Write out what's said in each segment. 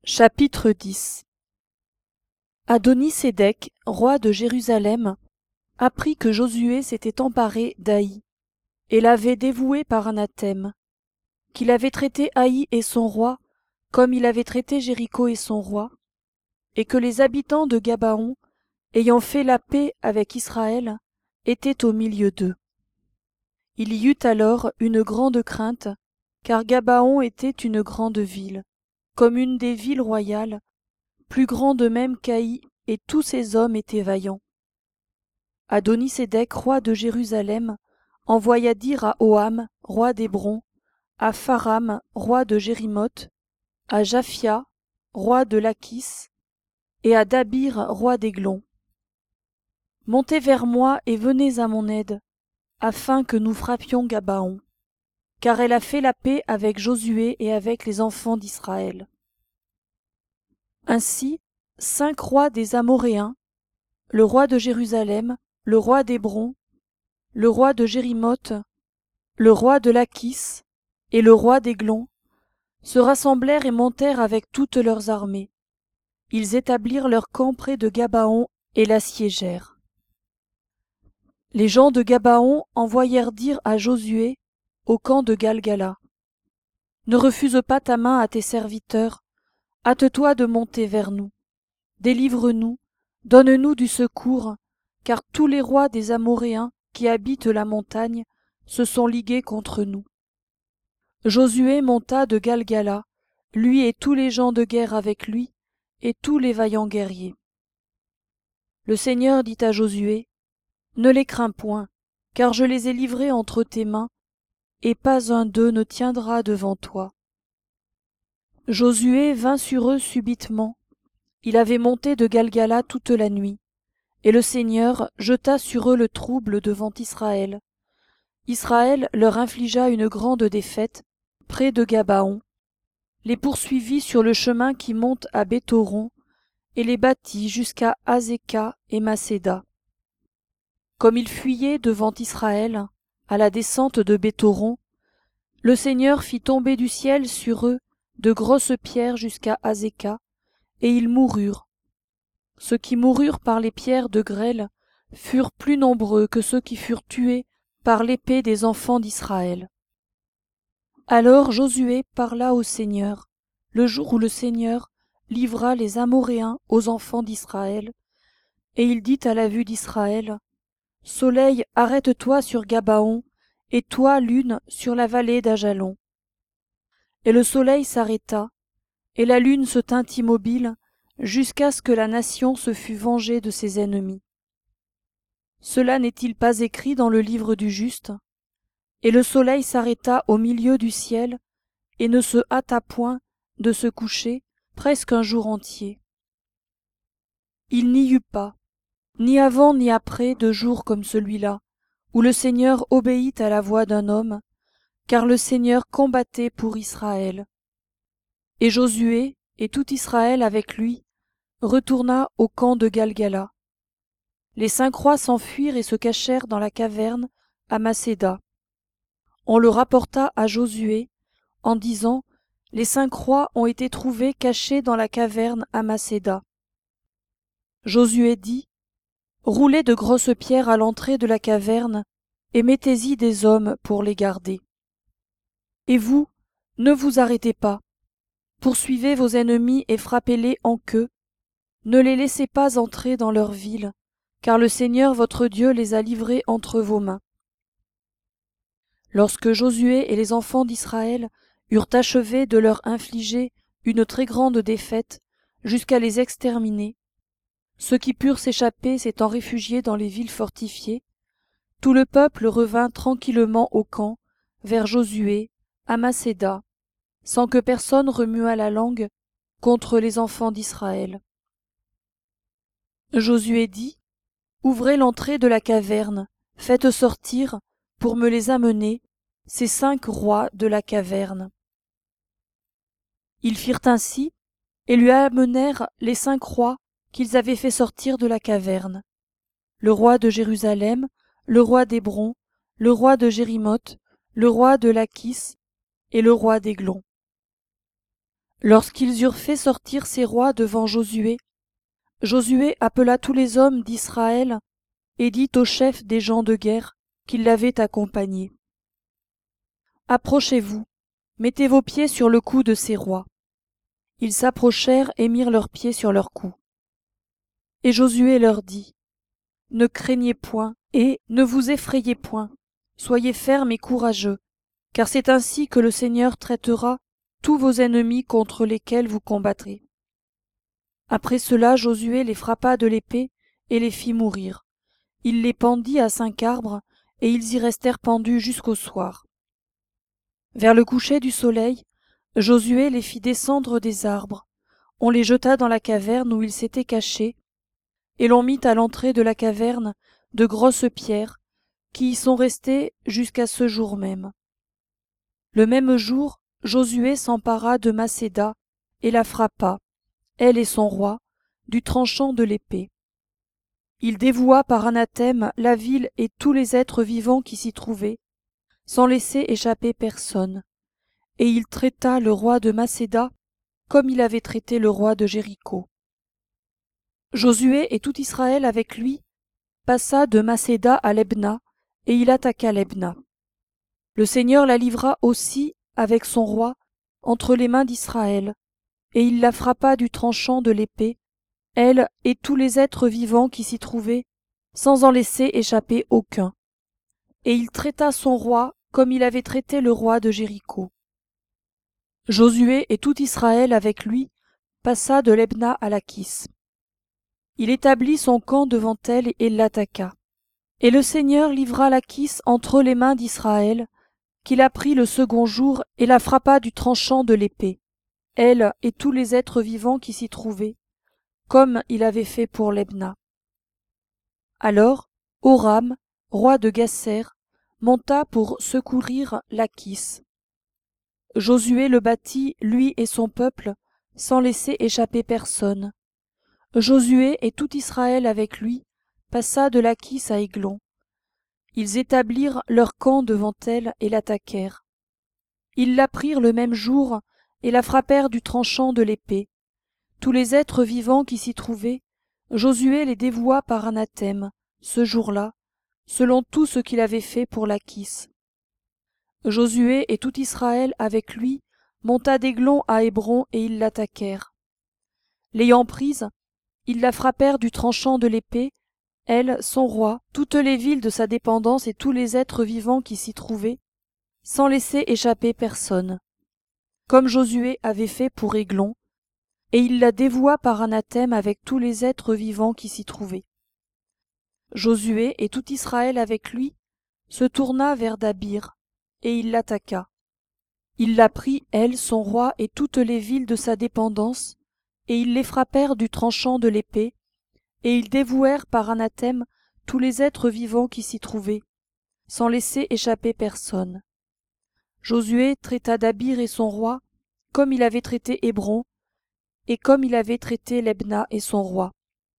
Chapitre 10. Adoni-Sédec, roi de Jérusalem, apprit que Josué s'était emparé d'Haï, et l'avait dévoué par anathème, qu'il avait traité Haï et son roi comme il avait traité Jéricho et son roi, et que les habitants de Gabaon, ayant fait la paix avec Israël, étaient au milieu d'eux. Il y eut alors une grande crainte, car Gabaon était une grande ville, comme une des villes royales, plus grande même qu'Haï, et tous ses hommes étaient vaillants. Adoni-Sédec, roi de Jérusalem, envoya dire à Oham, roi d'Hébron, à Pharam, roi de Jérimoth, à Japhia, roi de Lachis, et à Dabir, roi d'Églon. Montez vers moi et venez à mon aide, afin que nous frappions Gabaon, car elle a fait la paix avec Josué et avec les enfants d'Israël. Ainsi, 5 rois des Amoréens, le roi de Jérusalem, le roi d'Hébron, le roi de Jérimoth, le roi de Lachis et le roi d'Églon, se rassemblèrent et montèrent avec toutes leurs armées. Ils établirent leur camp près de Gabaon et l'assiégèrent. Les gens de Gabaon envoyèrent dire à Josué, au camp de Galgala, « Ne refuse pas ta main à tes serviteurs, hâte-toi de monter vers nous. Délivre-nous, donne-nous du secours, car tous les rois des Amoréens qui habitent la montagne se sont ligués contre nous. » Josué monta de Galgala, lui et tous les gens de guerre avec lui, et tous les vaillants guerriers. Le Seigneur dit à Josué, « Ne les crains point, car je les ai livrés entre tes mains, et pas un d'eux ne tiendra devant toi. » Josué vint sur eux subitement. Il avait monté de Galgala toute la nuit, et le Seigneur jeta sur eux le trouble devant Israël. Israël leur infligea une grande défaite près de Gabaon, les poursuivit sur le chemin qui monte à Béthoron, et les battit jusqu'à Azéka et Macéda. Comme ils fuyaient devant Israël, à la descente de Béthoron, le Seigneur fit tomber du ciel sur eux de grosses pierres jusqu'à Azéka, et ils moururent. Ceux qui moururent par les pierres de grêle furent plus nombreux que ceux qui furent tués par l'épée des enfants d'Israël. Alors Josué parla au Seigneur, le jour où le Seigneur livra les Amoréens aux enfants d'Israël, et il dit à la vue d'Israël, « Soleil, arrête-toi sur Gabaon, et toi, lune, sur la vallée d'Ajalon. » Et le soleil s'arrêta, et la lune se tint immobile, jusqu'à ce que la nation se fût vengée de ses ennemis. Cela n'est-il pas écrit dans le livre du juste? Et le soleil s'arrêta au milieu du ciel, et ne se hâta point de se coucher presque un jour entier. Il n'y eut pas, ni avant ni après, de jour comme celui-là, où le Seigneur obéit à la voix d'un homme, car le Seigneur combattait pour Israël. Et Josué, et tout Israël avec lui, retourna au camp de Galgala. Les 5 rois s'enfuirent et se cachèrent dans la caverne à Macéda. On le rapporta à Josué, en disant, « Les 5 rois ont été trouvés cachés dans la caverne à Macéda. » Josué dit, « Roulez de grosses pierres à l'entrée de la caverne, et mettez-y des hommes pour les garder. Et vous, ne vous arrêtez pas. Poursuivez vos ennemis et frappez-les en queue. Ne les laissez pas entrer dans leur ville, car le Seigneur votre Dieu les a livrés entre vos mains. » Lorsque Josué et les enfants d'Israël eurent achevé de leur infliger une très grande défaite, jusqu'à les exterminer, ceux qui purent s'échapper s'étant réfugiés dans les villes fortifiées, tout le peuple revint tranquillement au camp, vers Josué, à Macéda, sans que personne remuât la langue contre les enfants d'Israël. Josué dit, « Ouvrez l'entrée de la caverne, faites sortir, pour me les amener, ces 5 rois de la caverne. » Ils firent ainsi, et lui amenèrent les 5 rois qu'ils avaient fait sortir de la caverne, le roi de Jérusalem, le roi d'Hébron, le roi de Jérimoth, le roi de Lachis et le roi d'Églon. Lorsqu'ils eurent fait sortir ces rois devant Josué, Josué appela tous les hommes d'Israël et dit aux chefs des gens de guerre qui l'avaient accompagné. Approchez-vous, mettez vos pieds sur le cou de ces rois. Ils s'approchèrent et mirent leurs pieds sur leur cou. Et Josué leur dit, ne craignez point et ne vous effrayez point, soyez fermes et courageux, car c'est ainsi que le Seigneur traitera tous vos ennemis contre lesquels vous combattrez. Après cela, Josué les frappa de l'épée et les fit mourir. Il les pendit à 5 arbres, et ils y restèrent pendus jusqu'au soir. Vers le coucher du soleil, Josué les fit descendre des arbres. On les jeta dans la caverne où ils s'étaient cachés, et l'on mit à l'entrée de la caverne de grosses pierres, qui y sont restées jusqu'à ce jour même. Le même jour, Josué s'empara de Macéda et la frappa, elle et son roi, du tranchant de l'épée. Il dévoua par anathème la ville et tous les êtres vivants qui s'y trouvaient, sans laisser échapper personne. Et il traita le roi de Macéda comme il avait traité le roi de Jéricho. Josué et tout Israël avec lui passa de Macéda à Lebna, et il attaqua Lebna. Le Seigneur la livra aussi avec son roi entre les mains d'Israël, et il la frappa du tranchant de l'épée, elle et tous les êtres vivants qui s'y trouvaient, sans en laisser échapper aucun. Et il traita son roi comme il avait traité le roi de Jéricho. Josué et tout Israël avec lui passa de Lebna à Lachis. Il établit son camp devant elle et l'attaqua. Et le Seigneur livra Lachis entre les mains d'Israël, qui la prit le second jour et la frappa du tranchant de l'épée, elle et tous les êtres vivants qui s'y trouvaient, comme il avait fait pour Lebna. Alors Horam, roi de Gasser, monta pour secourir Lachis. Josué le battit, lui et son peuple, sans laisser échapper personne. Josué et tout Israël avec lui passa de Lachis à Aiglon. Ils établirent leur camp devant elle et l'attaquèrent. Ils la prirent le même jour et la frappèrent du tranchant de l'épée. Tous les êtres vivants qui s'y trouvaient, Josué les dévoua par anathème, ce jour-là, selon tout ce qu'il avait fait pour Lachis. Josué et tout Israël avec lui monta d'Aiglon à Hébron et ils l'attaquèrent. L'ayant prise, ils la frappèrent du tranchant de l'épée, elle, son roi, toutes les villes de sa dépendance et tous les êtres vivants qui s'y trouvaient, sans laisser échapper personne, comme Josué avait fait pour Aiglon, et il la dévoua par anathème avec tous les êtres vivants qui s'y trouvaient. Josué et tout Israël avec lui se tourna vers Dabir, et il l'attaqua. Il la prit, elle, son roi et toutes les villes de sa dépendance, et ils les frappèrent du tranchant de l'épée, et ils dévouèrent par anathème tous les êtres vivants qui s'y trouvaient, sans laisser échapper personne. Josué traita Dabir et son roi comme il avait traité Hébron, et comme il avait traité Lebna et son roi.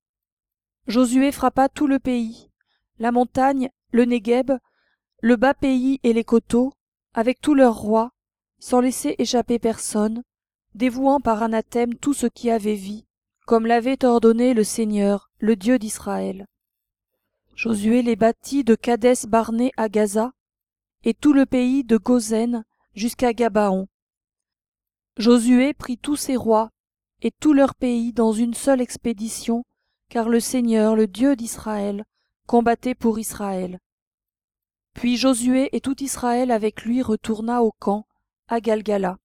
Josué frappa tout le pays, la montagne, le Négueb, le bas pays et les coteaux, avec tous leurs rois, sans laisser échapper personne, dévouant par anathème tout ce qui avait vie, comme l'avait ordonné le Seigneur, le Dieu d'Israël. Josué les battit de Kadès Barné à Gaza, et tout le pays de Gozen jusqu'à Gabaon. Josué prit tous ses rois et tout leur pays dans une seule expédition, car le Seigneur, le Dieu d'Israël, combattait pour Israël. Puis Josué et tout Israël avec lui retourna au camp, à Galgala.